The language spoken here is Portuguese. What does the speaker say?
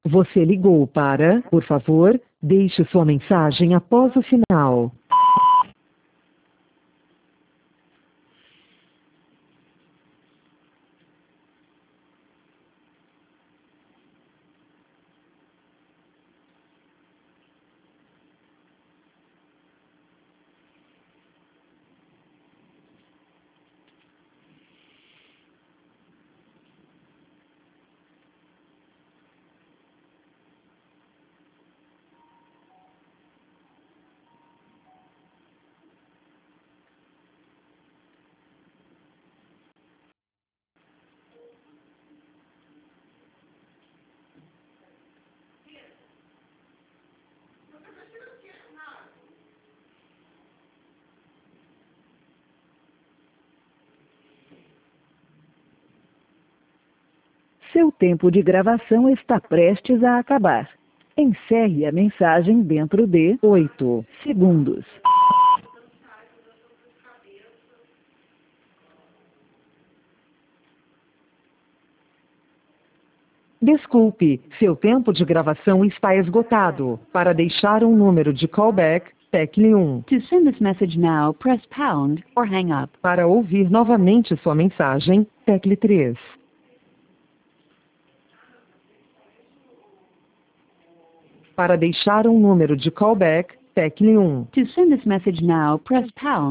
Você ligou para, por favor, deixe sua mensagem após o sinal. Seu tempo de gravação está prestes a acabar. Encerre a mensagem dentro de 8 segundos. Desculpe, seu tempo de gravação está esgotado. Para deixar um número de callback, tecle 1. To send this message now, press pound or hang up. Para ouvir novamente sua mensagem, tecle 3. Para deixar um número de callback, tecle 1. To send this message now, press pound.